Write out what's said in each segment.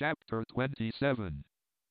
Chapter 27.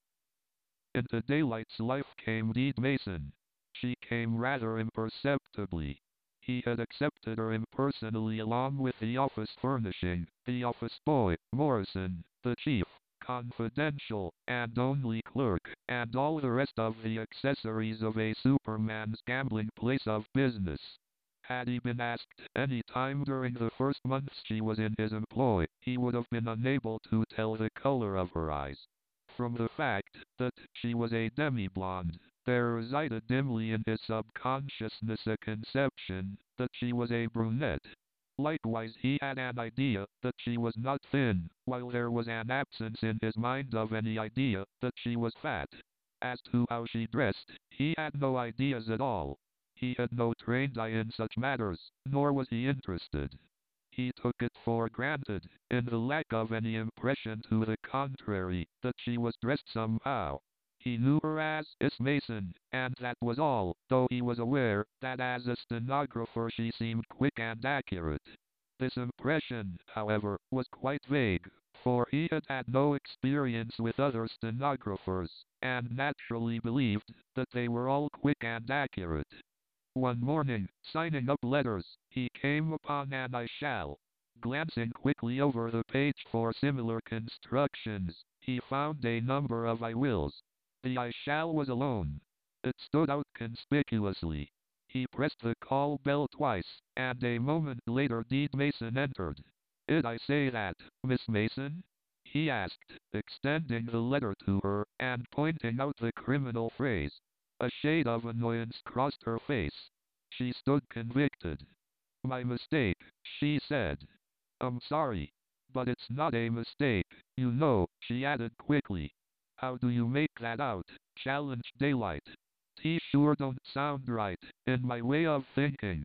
Into Daylight's life came Deed Mason. She came rather imperceptibly. He had accepted her impersonally along with the office furnishing, the office boy, Morrison, the chief, confidential, and only clerk, and all the rest of the accessories of a superman's gambling place of business. Had he been asked any time during the first months she was in his employ, he would have been unable to tell the color of her eyes. From the fact that she was a demi-blonde, there resided dimly in his subconsciousness a conception that she was a brunette. Likewise he had an idea that she was not thin, while there was an absence in his mind of any idea that she was fat. As to how she dressed, he had no ideas at all. He had no trained eye in such matters, nor was he interested. He took it for granted, in the lack of any impression to the contrary, that she was dressed somehow. He knew her as Miss Mason, and that was all, though he was aware that as a stenographer she seemed quick and accurate. This impression, however, was quite vague, for he had had no experience with other stenographers, and naturally believed that they were all quick and accurate. One morning, signing up letters, he came upon an I shall. Glancing quickly over the page for similar constructions, he found a number of I wills. The I shall was alone. It stood out conspicuously. He pressed the call bell twice, and a moment later Deed Mason entered. "Did I say that, Miss Mason?" he asked, extending the letter to her, and pointing out the criminal phrase. A shade of annoyance crossed her face. She stood convicted. "My mistake," she said. "I'm sorry. But it's not a mistake, you know," she added quickly. "How do you make that out?" challenged Daylight. "T sure don't sound right, in my way of thinking."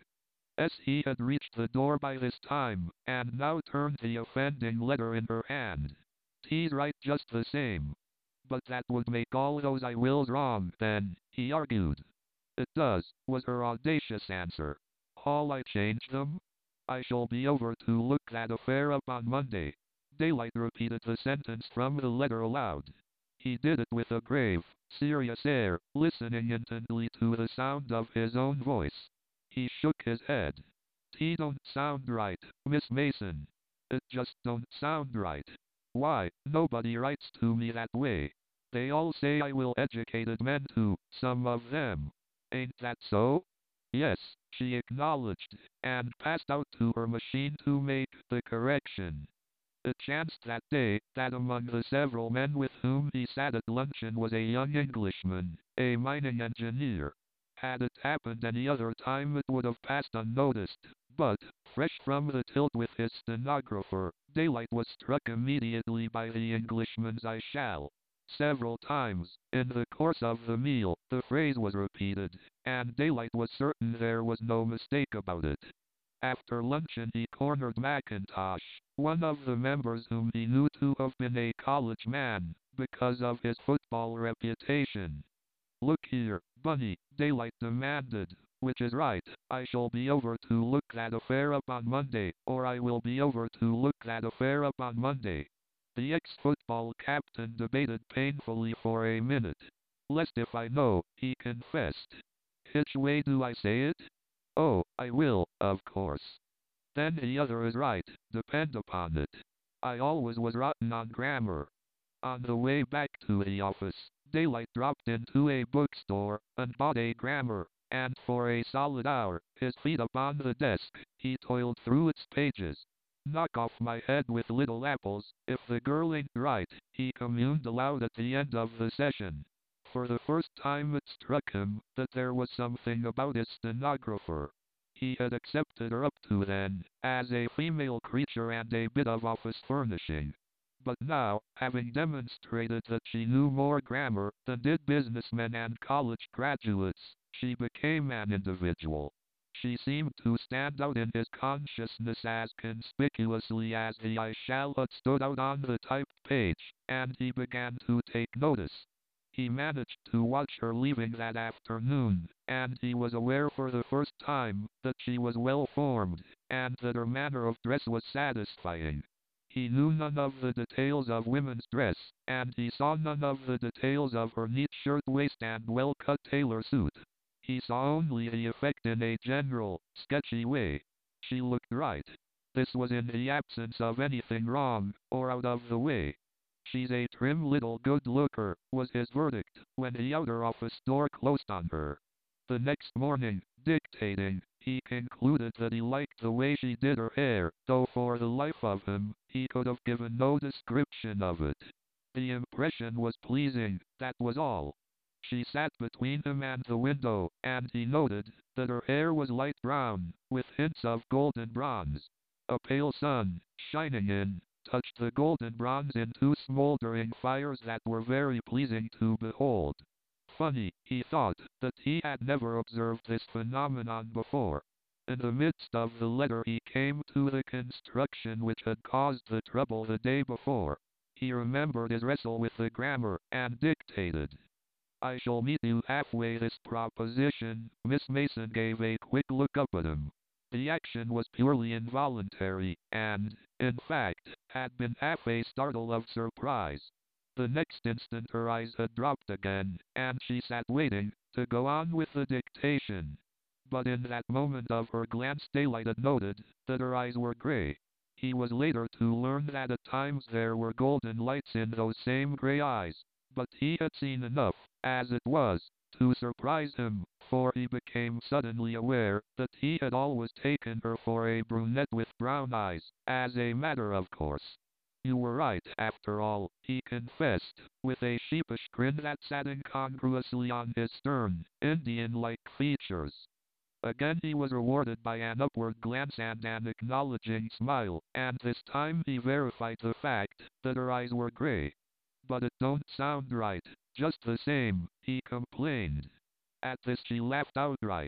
He had reached the door by this time, and now turned the offending letter in her hand. "T's right just the same." "But that would make all those I wills wrong, then," he argued. "It does," was her audacious answer. "All I change them? I shall be over to look that affair up on Monday." Daylight repeated the sentence from the letter aloud. He did it with a grave, serious air, listening intently to the sound of his own voice. He shook his head. "T don't sound right, Miss Mason. It just don't sound right. Why, nobody writes to me that way. They all say I will educated men too, some of them. Ain't that so?" "Yes," she acknowledged, and passed out to her machine to make the correction. It chanced that day that among the several men with whom he sat at luncheon was a young Englishman, a mining engineer. Had it happened any other time it would have passed unnoticed, but, fresh from the tilt with his stenographer, Daylight was struck immediately by the Englishman's "I shall." Several times, in the course of the meal, the phrase was repeated, and Daylight was certain there was no mistake about it. After luncheon he cornered McIntosh, one of the members whom he knew to have been a college man, because of his football reputation. "Look here, Bunny," Daylight demanded, "which is right? I shall be over to look that affair up on Monday, or I will be over to look that affair up on Monday." The ex-football captain debated painfully for a minute. "Lest if I know," he confessed. "Which way do I say it?" "Oh, I will, of course." "Then the other is right, depend upon it. I always was rotten on grammar." On the way back to the office, Daylight dropped into a bookstore, and bought a grammar, and for a solid hour, his feet upon the desk, he toiled through its pages. "Knock off my head with little apples, if the girl ain't right," he communed aloud at the end of the session. For the first time it struck him that there was something about his stenographer. He had accepted her up to then, as a female creature and a bit of office furnishing. But now, having demonstrated that she knew more grammar than did businessmen and college graduates, she became an individual. She seemed to stand out in his consciousness as conspicuously as the "I shall" had stood out on the typed page, and he began to take notice. He managed to watch her leaving that afternoon, and he was aware for the first time that she was well formed, and that her manner of dress was satisfying. He knew none of the details of women's dress, and he saw none of the details of her neat shirt-waist and well-cut tailor suit. He saw only the effect in a general, sketchy way. She looked right. This was in the absence of anything wrong, or out of the way. She's a trim little good-looker, was his verdict, when the outer office door closed on her. The next morning, dictating, he concluded that he liked the way she did her hair, though for the life of him, he could have given no description of it. The impression was pleasing, that was all. She sat between him and the window, and he noted that her hair was light brown, with hints of golden bronze. A pale sun, shining in, touched the golden bronze in two smoldering fires that were very pleasing to behold. Funny, he thought, that he had never observed this phenomenon before. In the midst of the letter he came to the construction which had caused the trouble the day before. He remembered his wrestle with the grammar, and dictated. I shall meet you halfway. This proposition. Miss Mason gave a quick look up at him. The action was purely involuntary, and, in fact, had been half a startle of surprise. The next instant her eyes had dropped again, and she sat waiting to go on with the dictation. But in that moment of her glance Daylight had noted that her eyes were gray. He was later to learn that at times there were golden lights in those same gray eyes, but he had seen enough, as it was, to surprise him, for he became suddenly aware that he had always taken her for a brunette with brown eyes, as a matter of course. You were right, after all, he confessed, with a sheepish grin that sat incongruously on his stern, Indian-like features. Again he was rewarded by an upward glance and an acknowledging smile, and this time he verified the fact that her eyes were gray. But it don't sound right, just the same, he complained. At this she laughed outright.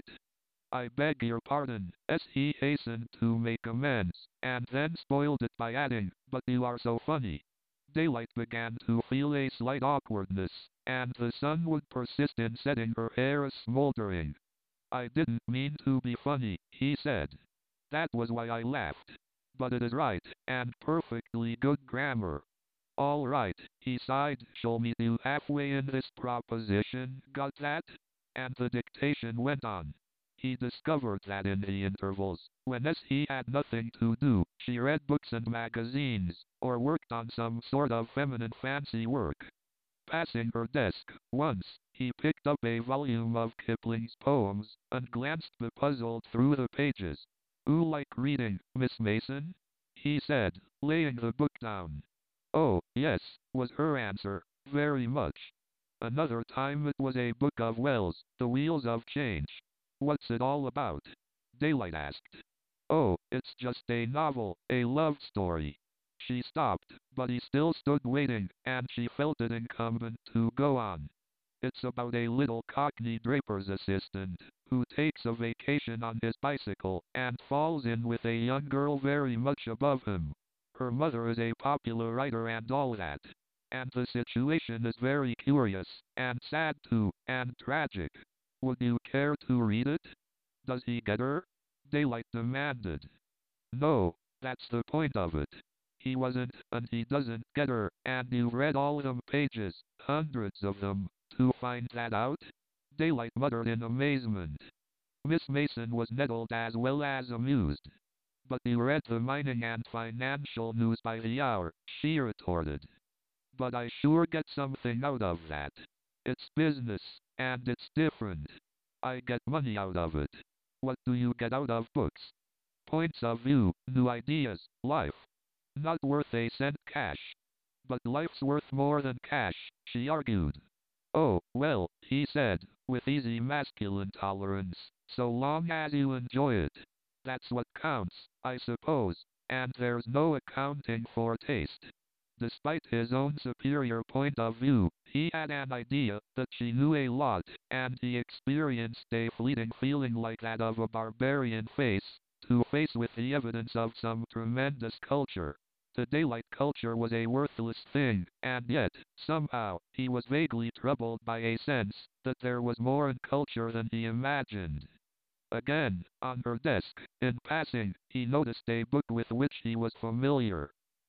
I beg your pardon, he hastened to make amends, and then spoiled it by adding, but you are so funny. Daylight began to feel a slight awkwardness, and the sun would persist in setting her hair a smoldering. I didn't mean to be funny, he said. That was why I laughed. But it is right, and perfectly good grammar. All right, he sighed, shall meet you halfway in this proposition, got that? And the dictation went on. He discovered that in the intervals, when he had nothing to do, she read books and magazines, or worked on some sort of feminine fancy work. Passing her desk, once, he picked up a volume of Kipling's poems, and glanced bepuzzled through the pages. "You like reading, Miss Mason?" he said, laying the book down. "Oh, yes," was her answer, "very much." Another time it was a book of Wells, The Wheels of Change. "What's it all about?" Daylight asked. "Oh, it's just a novel, a love story." She stopped, but he still stood waiting, and she felt it incumbent to go on. "It's about a little Cockney draper's assistant, who takes a vacation on his bicycle, and falls in with a young girl very much above him. Her mother is a popular writer and all that. And the situation is very curious, and sad too, and tragic. Would you care to read it?" "Does he get her?" Daylight demanded. "No, that's the point of it. He wasn't, and he doesn't get her, and you've read all them pages, hundreds of them, to find that out?" Daylight muttered in amazement. Miss Mason was nettled as well as amused. "But you read the mining and financial news by the hour," she retorted. "But I sure get something out of that. It's business, and it's different. I get money out of it. What do you get out of books?" "Points of view, new ideas, life. Not worth a cent cash." "But life's worth more than cash," she argued. "Oh, well," he said, with easy masculine tolerance, "so long as you enjoy it. That's what counts, I suppose, and there's no accounting for taste." Despite his own superior point of view, he had an idea that she knew a lot, and he experienced a fleeting feeling like that of a barbarian face to face with the evidence of some tremendous culture. The Daylight culture was a worthless thing, and yet, somehow, he was vaguely troubled by a sense that there was more in culture than he imagined. Again, on her desk, in passing, he noticed a book with which he was familiar.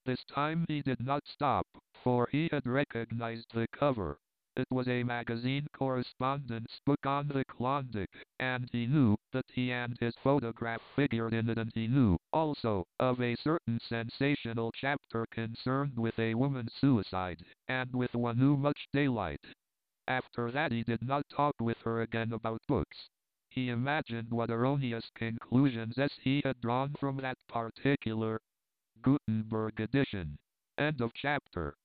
This time he did not stop, for he had recognized the cover. It was a magazine correspondence book on the Klondike, and he knew that he and his photograph figured in it, and he knew, also, of a certain sensational chapter concerned with a woman's suicide, and with one who much daylight. After that he did not talk with her again about books. He imagined what erroneous conclusions as he had drawn from that particular Gutenberg edition. End of chapter.